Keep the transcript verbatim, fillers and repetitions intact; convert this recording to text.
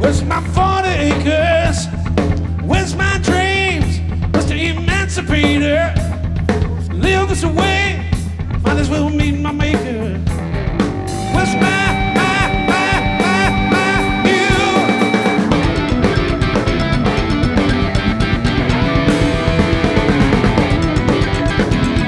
Where's my forty acres? Where's my dreams? Mister Emancipator, live this way, might as well meet my maker.